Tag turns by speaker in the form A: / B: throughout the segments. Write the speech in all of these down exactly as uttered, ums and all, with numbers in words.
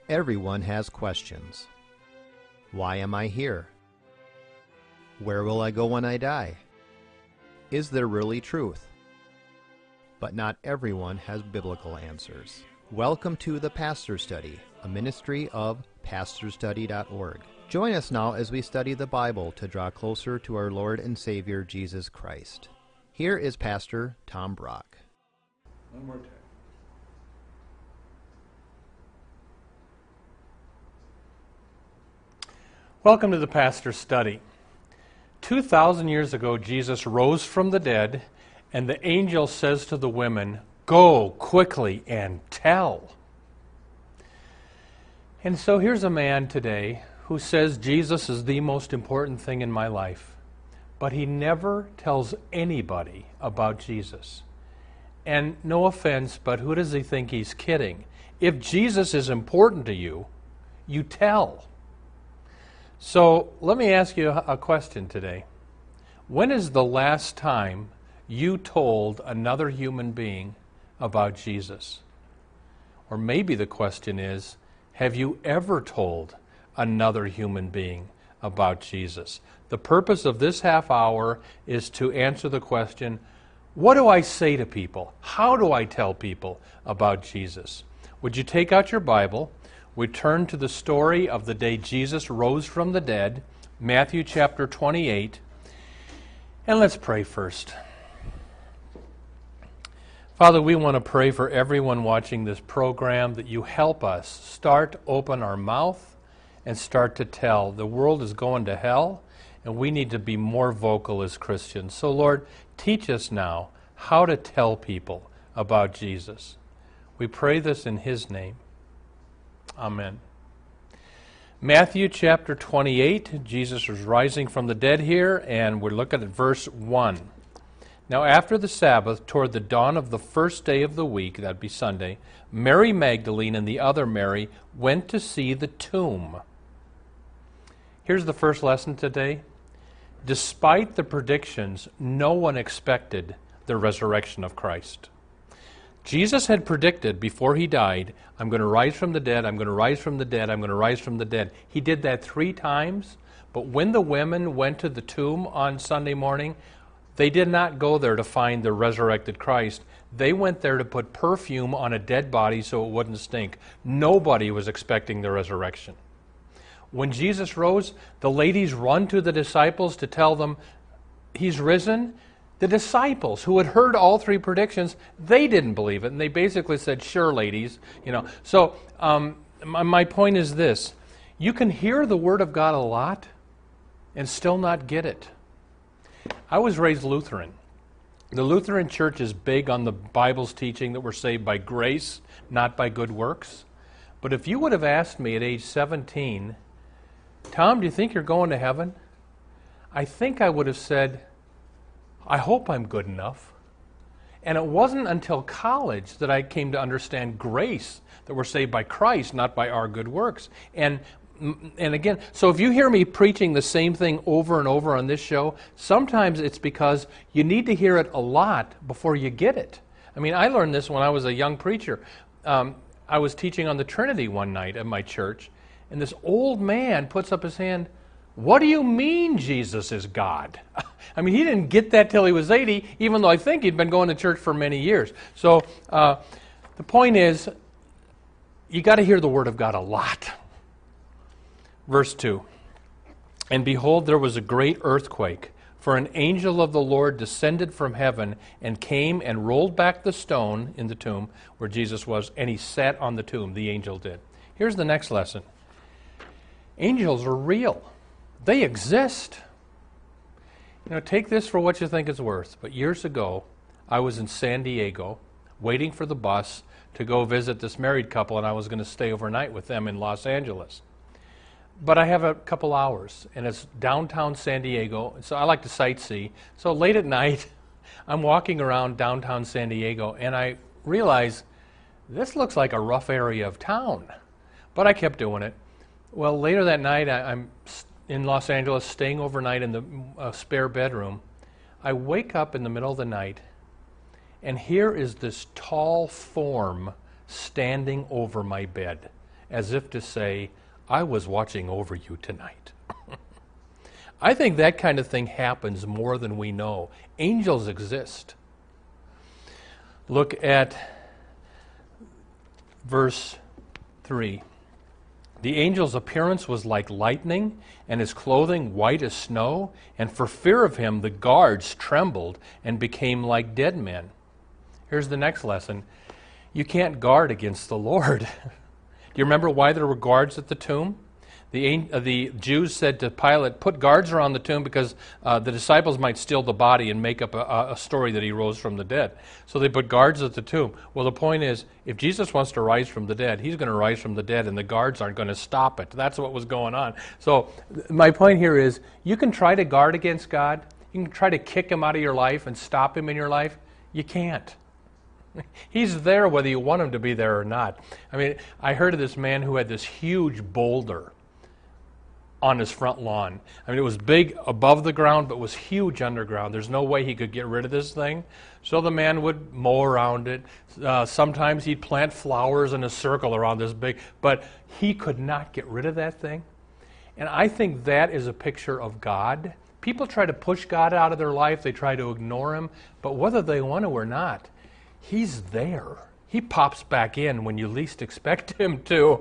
A: Everyone has questions. Why am I here? Where will I go when I die? Is there really truth? But not everyone has biblical answers. Welcome to The Pastor Study, a ministry of pastor study dot org. Join us now as we study the Bible to draw closer to our Lord and Savior, Jesus Christ. Here is Pastor Tom Brock.
B: One more time. Welcome to the Pastor Study. Two thousand years ago, Jesus rose from the dead, and the angel says to the women, "Go quickly and tell." And so here's a man today who says Jesus is the most important thing in my life, but he never tells anybody about Jesus. And no offense, but who does he think he's kidding? If Jesus is important to you, you tell. So let me ask you a question today. When is the last time you told another human being about Jesus? Or maybe the question is, have you ever told another human being about Jesus? The purpose of this half hour is to answer the question, what do I say to people? How do I tell people about Jesus? Would you take out your Bible? We turn to the story of the day Jesus rose from the dead, Matthew chapter twenty-eight, and let's pray first. Father, we want to pray for everyone watching this program that you help us start open our mouth and start to tell. The world is going to hell, and we need to be more vocal as Christians. So, Lord, teach us now how to tell people about Jesus. We pray this in His name. Amen. Matthew chapter twenty-eight, Jesus is rising from the dead here, and we're looking at verse one. Now after the Sabbath, toward the dawn of the first day of the week, that'd be Sunday, Mary Magdalene and the other Mary went to see the tomb. Here's the first lesson today. Despite the predictions, no one expected the resurrection of Christ. Jesus had predicted before he died, I'm going to rise from the dead, I'm going to rise from the dead, I'm going to rise from the dead. He did that three times, but when the women went to the tomb on Sunday morning, they did not go there to find the resurrected Christ. They went there to put perfume on a dead body so it wouldn't stink. Nobody was expecting the resurrection. When Jesus rose, the ladies run to the disciples to tell them he's risen. The disciples, who had heard all three predictions, they didn't believe it, and they basically said, "Sure, ladies." You know. So um, my, my point is this: you can hear the Word of God a lot and still not get it. I was raised Lutheran. The Lutheran Church is big on the Bible's teaching that we're saved by grace, not by good works. But if you would have asked me at age seventeen, "Tom, do you think you're going to heaven?" I think I would have said, I hope I'm good enough. And it wasn't until college that I came to understand grace, that we're saved by Christ, not by our good works. And and again, so if you hear me preaching the same thing over and over on this show, sometimes it's because you need to hear it a lot before you get it. I mean, I learned this when I was a young preacher. Um, I was teaching on the Trinity one night at my church, and this old man puts up his hand, "What do you mean Jesus is God?" I mean, he didn't get that till he was eighty, even though I think he'd been going to church for many years. So uh, the point is, you got to hear the Word of God a lot. Verse two, "And behold, there was a great earthquake, for an angel of the Lord descended from heaven and came and rolled back the stone in the tomb where Jesus was, and he sat on the tomb," the angel did. Here's the next lesson. Angels are real. They exist. You know, take this for what you think it's worth. But years ago, I was in San Diego waiting for the bus to go visit this married couple, and I was going to stay overnight with them in Los Angeles. But I have a couple hours, and it's downtown San Diego, so I like to sightsee. So late at night, I'm walking around downtown San Diego, and I realize this looks like a rough area of town. But I kept doing it. Well, later that night, I, I'm in Los Angeles, staying overnight in the uh, spare bedroom. I wake up in the middle of the night, and here is this tall form standing over my bed. as if to say, I was watching over you tonight. I think that kind of thing happens more than we know. Angels exist. Look at verse three. The angel's appearance was like lightning, and his clothing white as snow, and for fear of him the guards trembled and became like dead men. Here's the next lesson. You can't guard against the Lord. Do you remember why there were guards at the tomb? The, uh, the Jews said to Pilate, put guards around the tomb because uh, the disciples might steal the body and make up a, a story that he rose from the dead. So they put guards at the tomb. Well, the point is, if Jesus wants to rise from the dead, he's going to rise from the dead, and the guards aren't going to stop it. That's what was going on. So th- my point here is, you can try to guard against God. You can try to kick him out of your life and stop him in your life. You can't. He's there whether you want him to be there or not. I mean, I heard of this man who had this huge boulder on his front lawn. I mean, it was big above the ground, but was huge underground. There's no way he could get rid of this thing. So the man would mow around it. Uh, sometimes he'd plant flowers in a circle around this big, but he could not get rid of that thing. And I think that is a picture of God. People try to push God out of their life. They try to ignore him. But whether they want to or not, he's there. He pops back in when you least expect him to.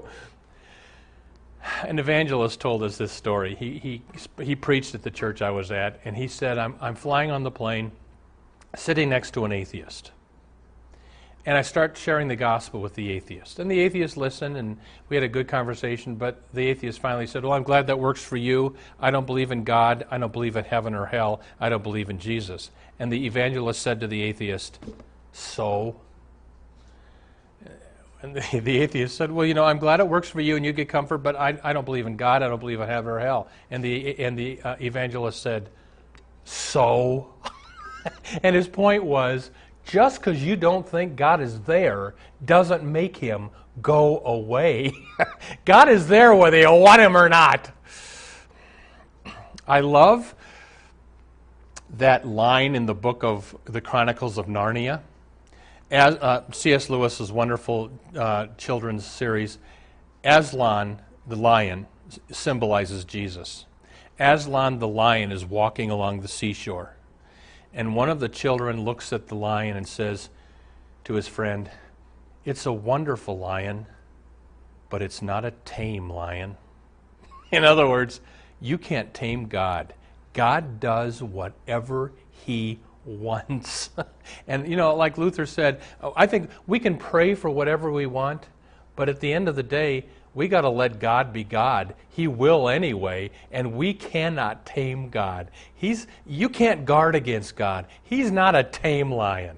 B: An evangelist told us this story. He he he preached at the church I was at, and he said, I'm I'm flying on the plane, sitting next to an atheist. And I start sharing the gospel with the atheist. And the atheist listened, and we had a good conversation, but the atheist finally said, well, I'm glad that works for you. I don't believe in God. I don't believe in heaven or hell. I don't believe in Jesus. And the evangelist said to the atheist, so? And the, the atheist said, well, you know, I'm glad it works for you and you get comfort, but I, I don't believe in God. I don't believe in heaven or hell. And the, and the uh, evangelist said, so? And his point was, just because you don't think God is there doesn't make him go away. God is there whether you want him or not. I love that line in the book of the Chronicles of Narnia. As, uh, C S Lewis's wonderful uh, children's series, Aslan the lion symbolizes Jesus. Aslan the lion is walking along the seashore, and one of the children looks at the lion and says to his friend, it's a wonderful lion, but it's not a tame lion. In other words, you can't tame God. God does whatever he wants. And, you know, like Luther said, I think we can pray for whatever we want, but at the end of the day, we got to let God be God. He will anyway, and we cannot tame God. He's you can't guard against God. He's not a tame lion.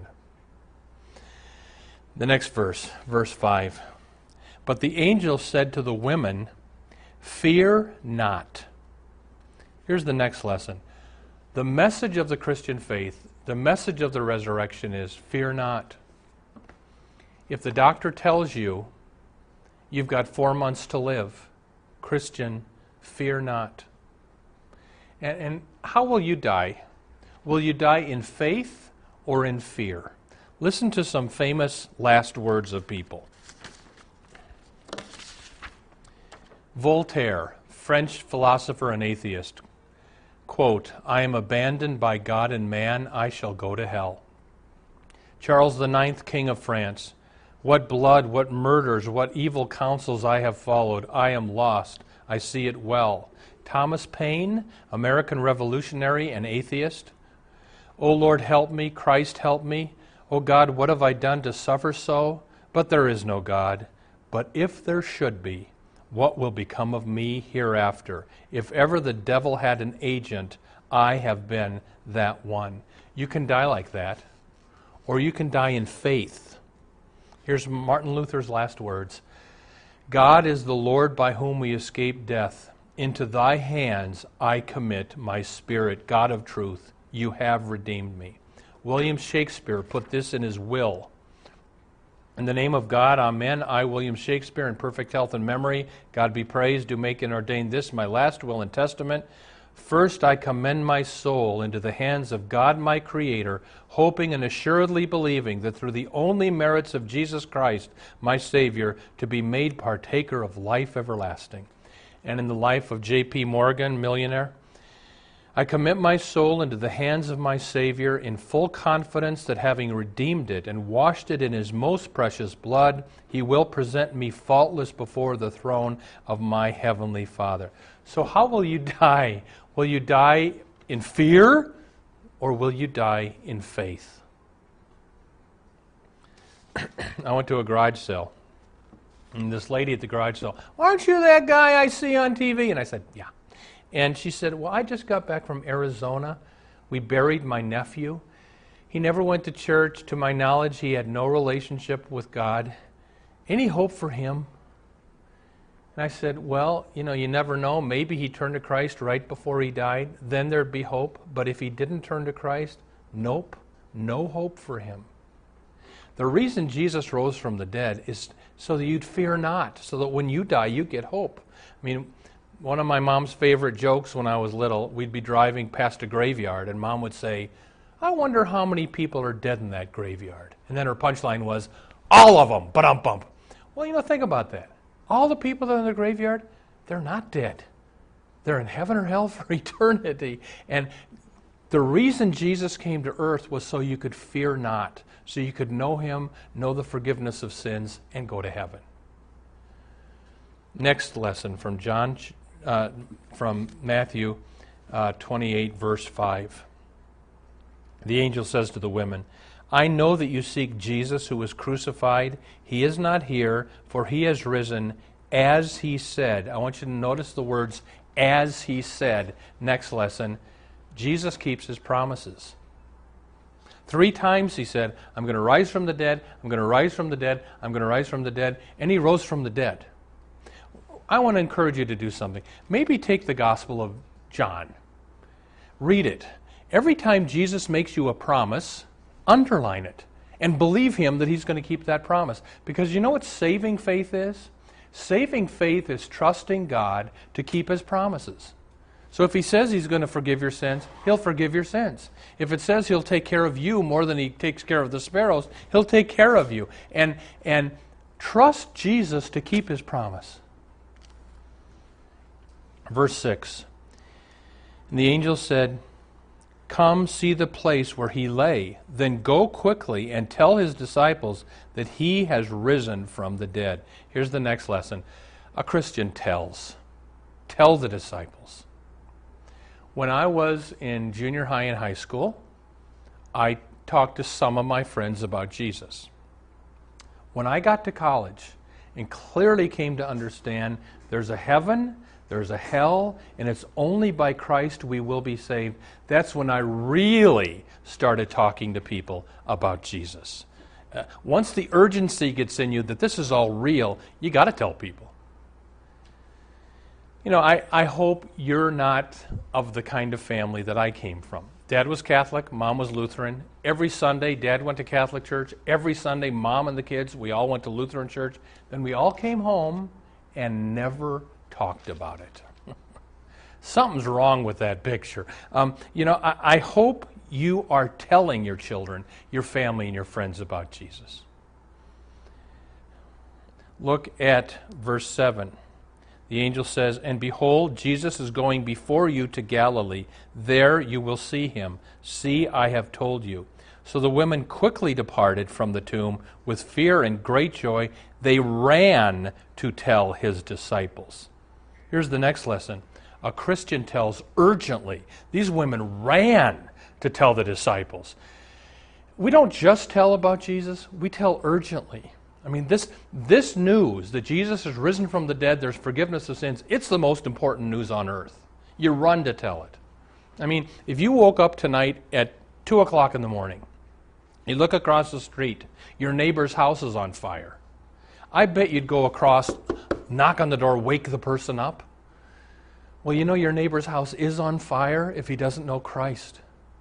B: The next verse, verse five. But the angel said to the women, fear not. Here's the next lesson. The message of the Christian faith, the message of the resurrection is, fear not. If the doctor tells you you've got four months to live, Christian, fear not. And, and how will you die? Will you die in faith or in fear? Listen to some famous last words of people. Voltaire, French philosopher and atheist, quote, I am abandoned by God and man, I shall go to hell. Charles the Ninth, King of France, what blood, what murders, what evil counsels I have followed, I am lost, I see it well. Thomas Paine, American revolutionary and atheist, O Lord, help me, Christ, help me. O God, what have I done to suffer so? But there is no God. But if there should be, what will become of me hereafter? If ever the devil had an agent, I have been that one. You can die like that, or you can die in faith. Here's Martin Luther's last words. God is the Lord by whom we escape death. Into thy hands I commit my spirit, God of truth. You have redeemed me. William Shakespeare put this in his will. In the name of God, amen. I, William Shakespeare, in perfect health and memory, God be praised, do make and ordain this my last will and testament. First, I commend my soul into the hands of God my Creator, hoping and assuredly believing that through the only merits of Jesus Christ, my Savior, to be made partaker of life everlasting. And in the life of J P Morgan, millionaire, I commit my soul into the hands of my Savior in full confidence that having redeemed it and washed it in His most precious blood, He will present me faultless before the throne of my Heavenly Father. So how will you die? Will you die in fear, or will you die in faith? I went to a garage sale, and this lady at the garage sale, "Aren't you that guy I see on T V?" And I said, "Yeah." And she said, "Well, I just got back from Arizona. We buried my nephew. He never went to church. To my knowledge, he had no relationship with God. Any hope for him?" And I said, "Well, you know, you never know. Maybe he turned to Christ right before he died. Then there'd be hope. But if he didn't turn to Christ, nope, no hope for him." The reason Jesus rose from the dead is so that you'd fear not, so that when you die, you get hope. I mean, one of my mom's favorite jokes when I was little, we'd be driving past a graveyard, and Mom would say, "I wonder how many people are dead in that graveyard." And then her punchline was, "All of them, ba-dum-bump." Well, you know, think about that. All the people that are in the graveyard, they're not dead. They're in heaven or hell for eternity. And the reason Jesus came to earth was so you could fear not, so you could know Him, know the forgiveness of sins, and go to heaven. Next lesson from John, uh, from Matthew uh, twenty-eight, verse five. The angel says to the women, "I know that you seek Jesus who was crucified. He is not here, for He has risen, as He said." I want you to notice the words, "as He said." Next lesson, Jesus keeps His promises. Three times He said, "I'm going to rise from the dead, I'm going to rise from the dead, I'm going to rise from the dead," and He rose from the dead. I want to encourage you to do something. Maybe take the Gospel of John. Read it. Every time Jesus makes you a promise, underline it and believe Him that He's going to keep that promise. Because you know what saving faith is? Saving faith is trusting God to keep His promises. So if He says He's going to forgive your sins, He'll forgive your sins. If it says He'll take care of you more than He takes care of the sparrows, He'll take care of you. And, and trust Jesus to keep His promise. Verse six. And the angel said, "Come see the place where He lay. Then go quickly and tell His disciples that He has risen from the dead." Here's the next lesson. A Christian tells. Tell the disciples. When I was in junior high and high school, I talked to some of my friends about Jesus. When I got to college and clearly came to understand there's a heaven, there's a hell, and it's only by Christ we will be saved, that's when I really started talking to people about Jesus. Uh, once the urgency gets in you that this is all real, you got to tell people. You know, I, I hope you're not of the kind of family that I came from. Dad was Catholic, Mom was Lutheran. Every Sunday, Dad went to Catholic church. Every Sunday, Mom and the kids, we all went to Lutheran church. Then we all came home and never talked about it. Something's wrong with that picture. Um, you know, I, I hope you are telling your children, your family, and your friends about Jesus. Look at verse seven. The angel says, "And behold, Jesus is going before you to Galilee. There you will see Him. See, I have told you." So the women quickly departed from the tomb with fear and great joy. They ran to tell His disciples. Here's the next lesson. A Christian tells urgently. These women ran to tell the disciples. We don't just tell about Jesus, we tell urgently. I mean, this, this news that Jesus is risen from the dead, there's forgiveness of sins, it's the most important news on earth. You run to tell it. I mean, if you woke up tonight at two o'clock in the morning, you look across the street, your neighbor's house is on fire, I bet you'd go across, knock on the door, wake the person up. Well, you know your neighbor's house is on fire if he doesn't know Christ.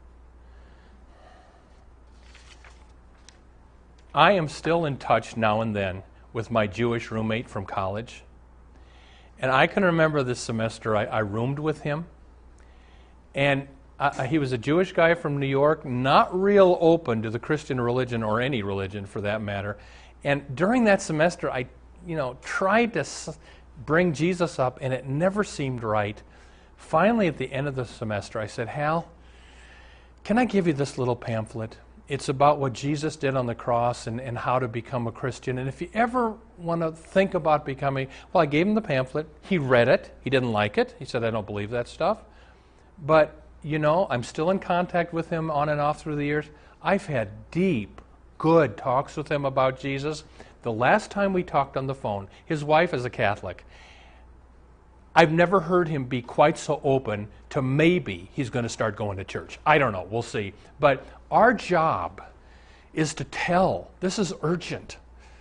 B: I am still in touch now and then with my Jewish roommate from college. And I can remember this semester I, I roomed with him. And uh, he was a Jewish guy from New York, not real open to the Christian religion or any religion for that matter. And during that semester, I, you know, tried to s- bring Jesus up, and it never seemed right. Finally, at the end of the semester, I said, Hal, can I give you this little pamphlet? It's about what Jesus did on the cross and, and how to become a Christian. And if you ever want to think about becoming, well, I gave him the pamphlet. He read it. He didn't like it. He said, I don't believe that stuff. But, you know, I'm still in contact with him on and off through the years. I've had deep, good talks with him about Jesus. The last time we talked on the phone, his wife is a Catholic. I've never heard him be quite so open to maybe he's going to start going to church. I don't know. We'll see. But our job is to tell. This is urgent.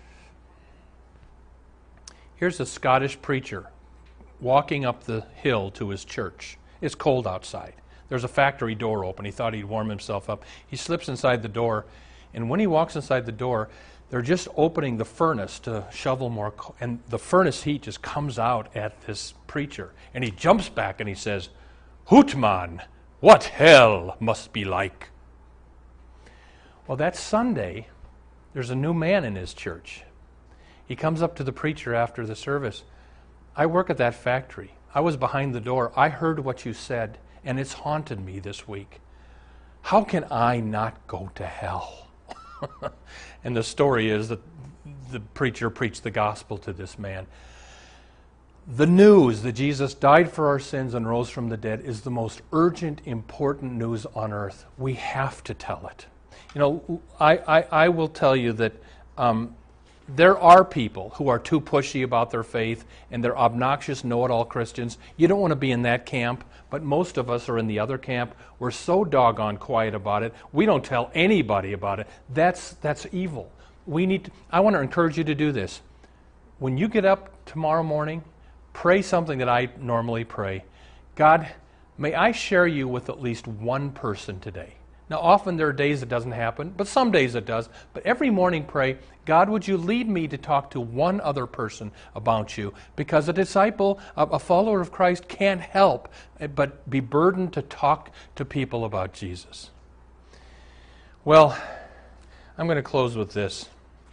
B: Here's a Scottish preacher walking up the hill to his church. It's cold outside. There's a factory door open. He thought he'd warm himself up. He slips inside the door, and when he walks inside the door, they're just opening the furnace to shovel more coal, and the furnace heat just comes out at this preacher. And he jumps back and he says, Hootman, what hell must be like? Well, that Sunday, there's a new man in his church. He comes up to the preacher after the service. I work at that factory. I was behind the door. I heard what you said, and it's haunted me this week. How can I not go to hell? And the story is that the preacher preached the gospel to this man. The news that Jesus died for our sins and rose from the dead is the most urgent, important news on earth. We have to tell it. You know, I, I, I will tell you that um, there are people who are too pushy about their faith and they're obnoxious, know-it-all Christians. You don't want to be in that camp, but most of us are in the other camp. We're so doggone quiet about it. We don't tell anybody about it. That's that's evil. We need to, I want to encourage you to do this. When you get up tomorrow morning, pray something that I normally pray. God, may I share you with at least one person today. Now, often there are days it doesn't happen, but some days it does. But every morning pray, God, would you lead me to talk to one other person about you? Because a disciple, a follower of Christ can't help but be burdened to talk to people about Jesus. Well, I'm going to close with this.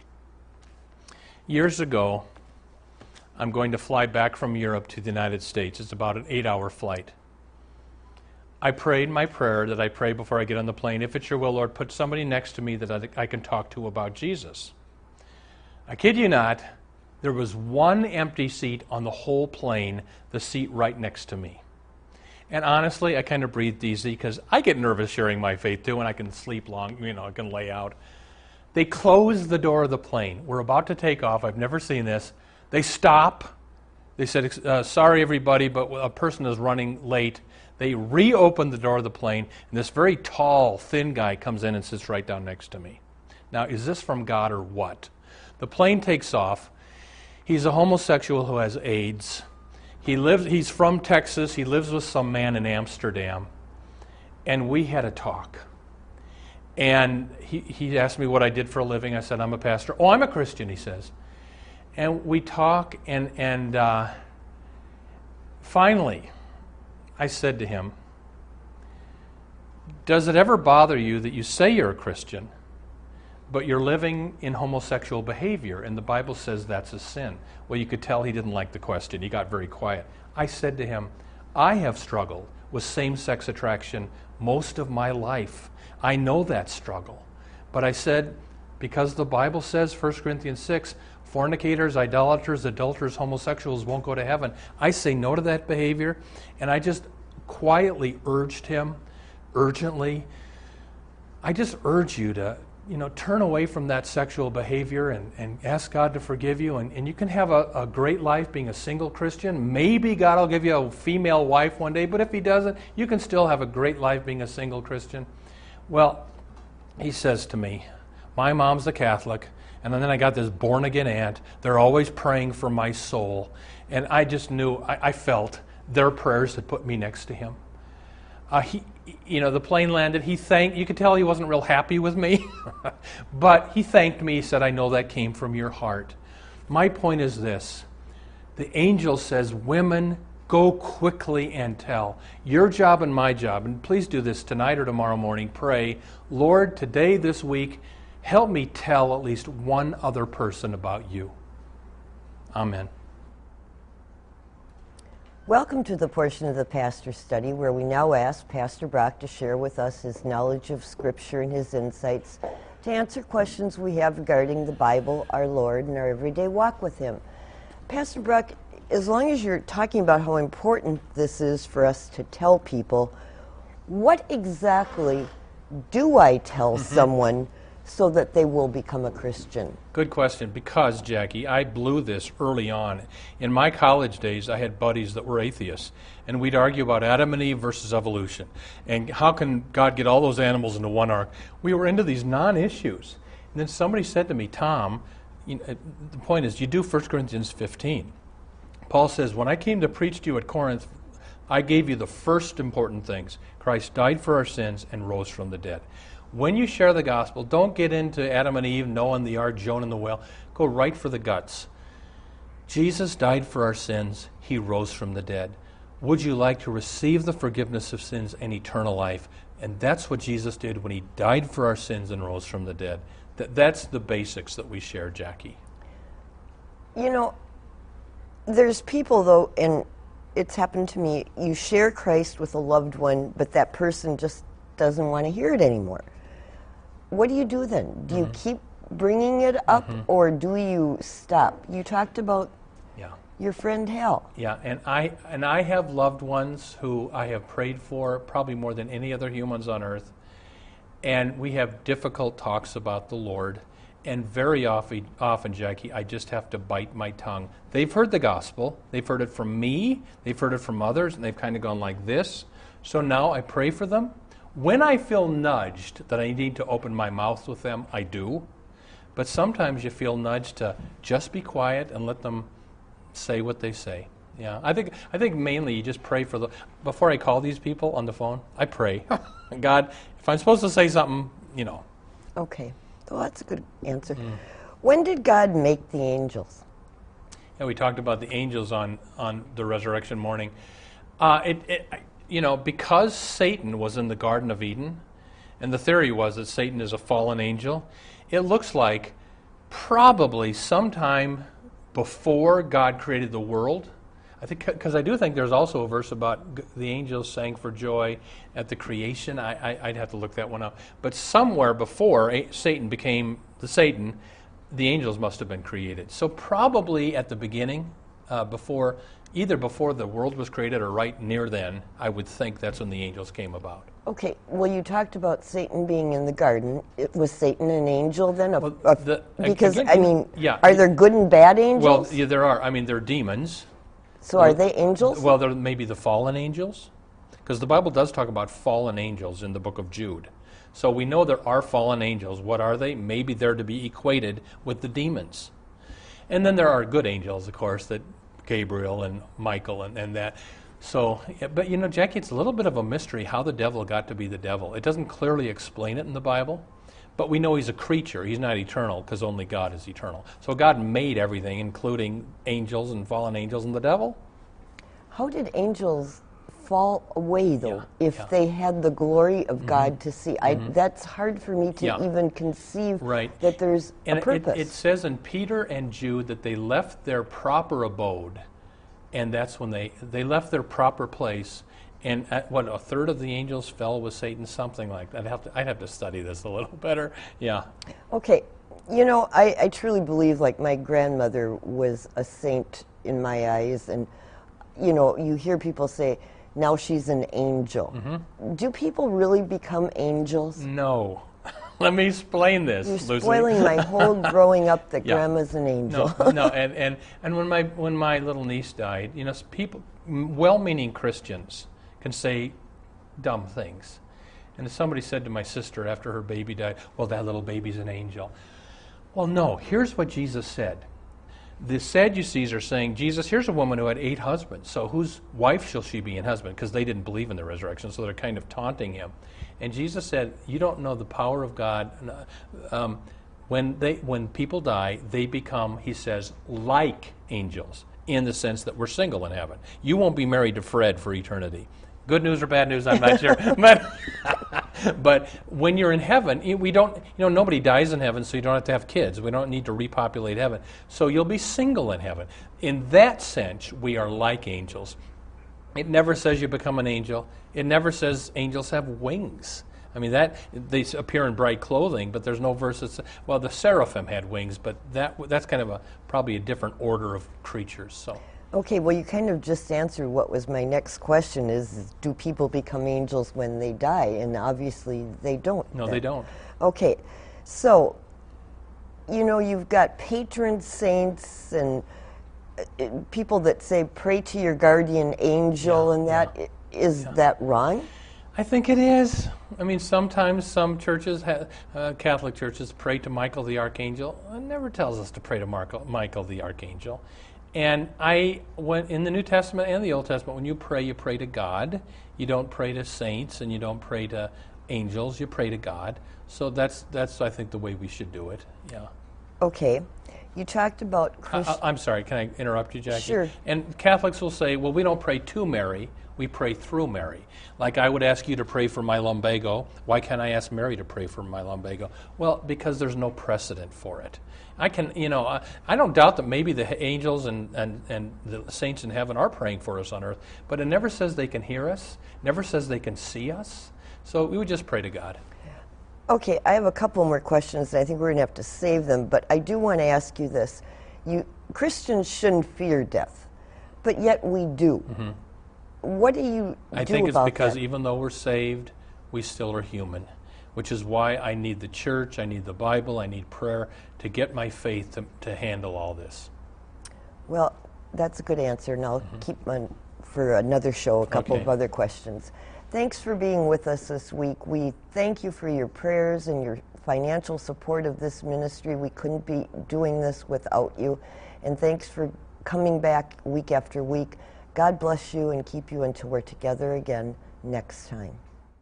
B: Years ago, I'm going to fly back from Europe to the United States. It's about an eight-hour flight. I prayed my prayer that I pray before I get on the plane. If it's your will, Lord, put somebody next to me that I, I can talk to about Jesus. I kid you not, there was one empty seat on the whole plane, the seat right next to me. And honestly, I kind of breathed easy because I get nervous sharing my faith too, and I can sleep long, you know, I can lay out. They closed the door of the plane. We're about to take off. I've never seen this. They stop. They said, uh, sorry everybody, but a person is running late. They reopen the door of the plane, and this very tall, thin guy comes in and sits right down next to me. Now, is this from God or what? The plane takes off. He's a homosexual who has AIDS. He lives. He's from Texas. He lives with some man in Amsterdam. And we had a talk. And he, he asked me what I did for a living. I said, I'm a pastor. Oh, I'm a Christian, he says. And we talk, and, and uh, finally, I said to him, does it ever bother you that you say you're a Christian, but you're living in homosexual behavior, and the Bible says that's a sin? Well, you could tell he didn't like the question. He got very quiet. I said to him, I have struggled with same-sex attraction most of my life. I know that struggle. But I said, because the Bible says, First Corinthians six, fornicators, idolaters, adulterers, homosexuals won't go to heaven. I say no to that behavior, and I just quietly urged him, urgently, I just urge you to, you know, turn away from that sexual behavior and, and ask God to forgive you, and, and you can have a, a great life being a single Christian. Maybe God will give you a female wife one day, but if he doesn't, you can still have a great life being a single Christian. Well, he says to me, my mom's a Catholic, and then I got this born-again aunt. They're always praying for my soul. And I just knew, I, I felt their prayers had put me next to him. Uh, he, you know, the plane landed. He thanked, you could tell he wasn't real happy with me. But he thanked me. He said, I know that came from your heart. My point is this. The angel says women Go quickly and tell. Your job and my job, and please do this tonight or tomorrow morning, pray, Lord, today, this week, help me tell at least one other person about you. Amen.
C: Welcome to the portion of the Pastor Study where we now ask Pastor Brock to share with us his knowledge of Scripture and his insights to answer questions we have regarding the Bible, our Lord, and our everyday walk with Him. Pastor Brock, as long as you're talking about how important this is for us to tell people, what exactly do I tell mm-hmm. someone so that they will become a Christian?
B: Good question, because, Jackie, I blew this early on. In my college days, I had buddies that were atheists, and we'd argue about Adam and Eve versus evolution, and how can God get all those animals into one ark? We were into these non-issues. And then somebody said to me, Tom, you know, the point is, you do First Corinthians fifteen. Paul says, when I came to preach to you at Corinth, I gave you the first important things. Christ died for our sins and rose from the dead. When you share the gospel, don't get into Adam and Eve, Noah and the ark, Jonah and the whale. Go right for the guts. Jesus died for our sins. He rose from the dead. Would you like to receive the forgiveness of sins and eternal life? And that's what Jesus did when He died for our sins and rose from the dead. That, that's the basics that we share, Jackie.
C: You know, there's people, though, and it's happened to me, you share Christ with a loved one, but that person just doesn't want to hear it anymore. What do you do then? Do mm-hmm. you keep bringing it up, mm-hmm. or do you stop? You talked about yeah. your friend Hal.
B: Yeah, and I and I have loved ones who I have prayed for probably more than any other humans on earth, and we have difficult talks about the Lord, and very often, often, Jackie, I just have to bite my tongue. They've heard the gospel. They've heard it from me. They've heard it from others, and they've kind of gone like this. So now I pray for them. When I feel nudged that I need to open my mouth with them, I do. But sometimes you feel nudged to just be quiet and let them say what they say. Yeah, I think I think mainly you just pray for the. Before I call these people on the phone, I pray. God, if I'm supposed to say something, you know.
C: Okay, well that's a good answer. Mm. When did God make the angels?
B: Yeah, we talked about the angels on on the resurrection morning. Uh, it. it I, You know, because Satan was in the Garden of Eden, and the theory was that Satan is a fallen angel, it looks like probably sometime before God created the world. I think, because I do think there's also a verse about the angels sang for joy at the creation. I, I, I'd have to look that one up. But somewhere before Satan became the Satan, the angels must have been created. So probably at the beginning, uh, before... Either before the world was created or right near then, I would think that's when the angels came about.
C: Okay, well, you talked about Satan being in the garden. It, was Satan an angel then? A,
B: well,
C: a,
B: the,
C: because,
B: again,
C: I mean,
B: yeah,
C: are there good and bad angels?
B: Well, yeah, there are. I mean, they're demons.
C: So well, are they angels?
B: Well, they're maybe the fallen angels. Because the Bible does talk about fallen angels in the book of Jude. So we know there are fallen angels. What are they? Maybe they're to be equated with the demons. And then there are good angels, of course, that Gabriel and Michael and, and that. So, yeah, but you know, Jackie, it's a little bit of a mystery how the devil got to be the devil. It doesn't clearly explain it in the Bible, but we know he's a creature. He's not eternal because only God is eternal. So God made everything, including angels and fallen angels and the devil.
C: How did angels fall away, though,
B: yeah,
C: if
B: yeah.
C: they had the glory of mm-hmm. God to see? I,
B: mm-hmm.
C: That's hard for me to
B: yeah.
C: even conceive
B: right.
C: that there's
B: and
C: a purpose.
B: It, it says in Peter and Jude that they left their proper abode, and that's when they, they left their proper place, and at, what, a third of the angels fell with Satan, something like that. I'd have to, I'd have to study this a little better. Yeah.
C: Okay. You know, I, I truly believe, like, my grandmother was a saint in my eyes, and, you know, you hear people say, now she's an angel. Mm-hmm. Do people really become angels?
B: No. Let me explain this,
C: You're
B: Lucy.
C: spoiling my whole growing up that
B: yeah.
C: grandma's an angel.
B: No, no, and, and, and when my when my little niece died, you know, people, well-meaning Christians can say dumb things. And somebody said to my sister after her baby died, well, that little baby's an angel. Well, no, here's what Jesus said. The Sadducees are saying, Jesus, here's a woman who had eight husbands, so whose wife shall she be and husband? Because they didn't believe in the resurrection, so they're kind of taunting him. And Jesus said, you don't know the power of God. Um, when they, when people die, they become, he says, like angels. in the sense that we're single in heaven. You won't be married to Fred for eternity. Good news or bad news, I'm not sure. But, but when you're in heaven, we don't, you know, nobody dies in heaven, so you don't have to have kids. We don't need to repopulate heaven. So you'll be single in heaven. In that sense, we are like angels. It never says you become an angel. It never says angels have wings. I mean, that they appear in bright clothing, but there's no verse that says, well, the seraphim had wings, but that that's kind of a probably a different order of creatures. So.
C: Okay, well, you kind of just answered what was my next question is, is do people become angels when they die? And obviously they don't.
B: No,
C: then.
B: they don't.
C: Okay, so, you know, you've got patron saints and uh, people that say pray to your guardian angel,
B: Yeah,
C: and that
B: yeah.
C: i- is
B: Yeah.
C: that wrong?
B: I think it is. I mean, sometimes some churches, ha- uh, Catholic churches, pray to Michael the Archangel. It never tells us to pray to Marco, Michael the Archangel. And I, when in the New Testament and the Old Testament, when you pray, you pray to God. You don't pray to saints, and you don't pray to angels. You pray to God. So that's that's I think the way we should do it. Yeah.
C: Okay, you talked about
B: I,
C: Christ-
B: I- I'm sorry. Can I interrupt you, Jackie?
C: Sure.
B: And Catholics will say, well, we don't pray to Mary. We pray through Mary. Like I would ask you to pray for my lumbago. Why can't I ask Mary to pray for my lumbago? Well, because there's no precedent for it. I can, you know, I, I don't doubt that maybe the angels and, and, and the saints in heaven are praying for us on earth, but it never says they can hear us, never says they can see us. So we would just pray to God.
C: Okay, I have a couple more questions, and I think we're going to have to save them, but I do want to ask you this. You Christians shouldn't fear death, but yet we do.
B: Mm-hmm.
C: What do you
B: I
C: do
B: think it's
C: about
B: because
C: that?
B: even though we're saved, we still are human, which is why I need the church, I need the Bible, I need prayer to get my faith to, to handle all this.
C: Well, that's a good answer, and I'll mm-hmm. keep on for another show a couple
B: Okay.
C: of other questions. Thanks for being with us this week. We thank you for your prayers and your financial support of this ministry. We couldn't be doing this without you. And thanks for coming back week after week. God bless you and keep you until we're together again next time.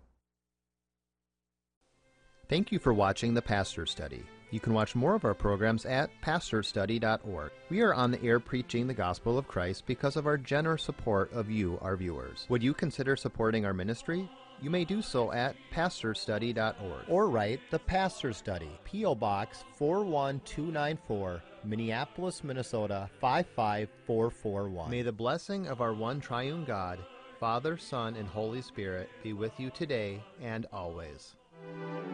A: Thank you for watching The Pastor Study. You can watch more of our programs at pastor study dot org. We are on the air preaching the gospel of Christ because of our generous support of you, our viewers. Would you consider supporting our ministry? You may do so at pastor study dot org or write The Pastor Study, P O Box four one two nine four, Minneapolis, Minnesota five five four four one. May the blessing of our one triune God, Father, Son, and Holy Spirit be with you today and always.